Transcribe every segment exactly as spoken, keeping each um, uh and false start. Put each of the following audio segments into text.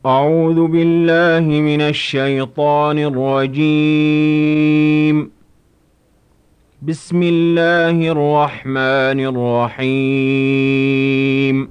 أعوذ بالله من الشيطان الرجيم. بسم الله الرحمن الرحيم.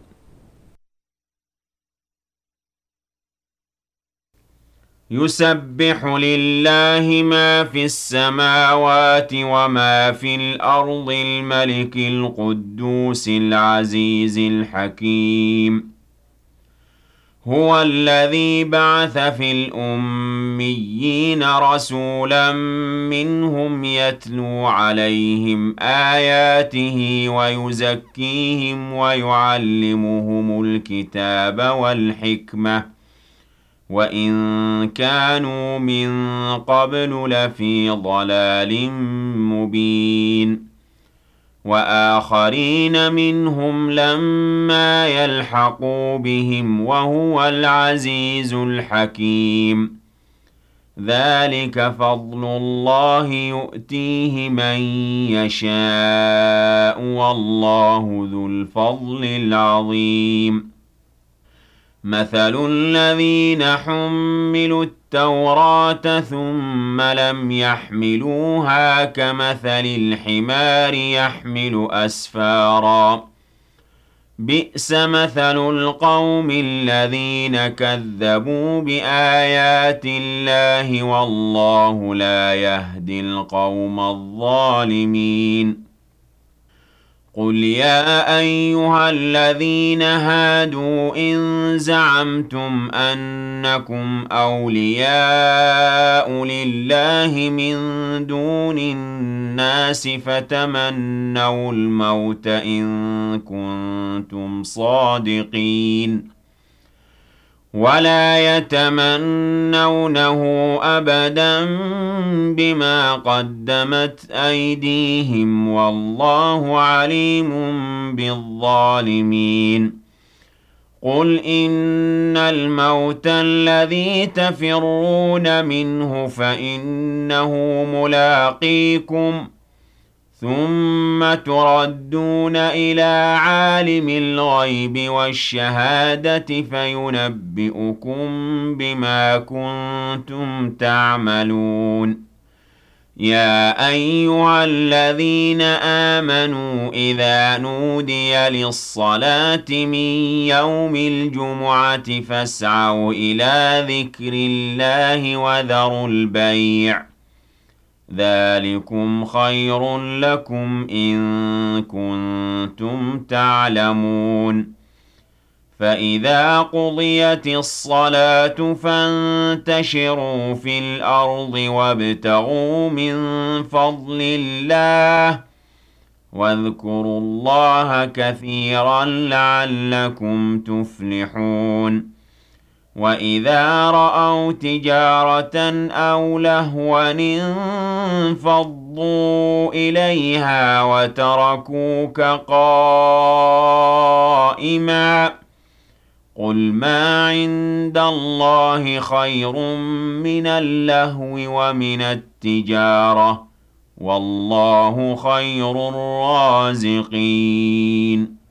يسبح لله ما في السماوات وما في الأرض الملك القدوس العزيز الحكيم. هو الذي بعث في الأميين رسولا منهم يتلو عليهم آياته ويزكيهم ويعلمهم الكتاب والحكمة وإن كانوا من قبل لفي ضلال مبين. وآخرين منهم لما يلحقوا بهم وهو العزيز الحكيم. ذلك فضل الله يؤتيه من يشاء والله ذو الفضل العظيم. مثل الذين حملوا التوراة ثم لم يحملوها كمثل الحمار يحمل أسفارا بئس مثل القوم الذين كذبوا بآيات الله والله لا يهدي القوم الظالمين. قل يا أيها الذين هادوا إن زعمتم أنكم أولياء لله من دون الناس فتمنوا الموت إن كنتم صادقين ولا يتمنونه أبدا بما قدمت أيديهم والله عليم بالظالمين. قل إن الموت الذي تفرون منه فإنه ملاقيكم ثم تردون إلى عالم الغيب والشهادة فينبئكم بما كنتم تعملون. يا أيها الذين آمنوا إذا نودي للصلاة من يوم الجمعة فاسعوا إلى ذكر الله وذروا البيع ذلكم خير لكم إن كنتم تعلمون. فإذا قضيت الصلاة فانتشروا في الأرض وابتغوا من فضل الله واذكروا الله كثيرا لعلكم تفلحون. وإذا رأوا تجارة أو لهوا انفضوا إليها وتركوك قائما قل ما عند الله خير من اللهو ومن التجارة والله خير الرازقين.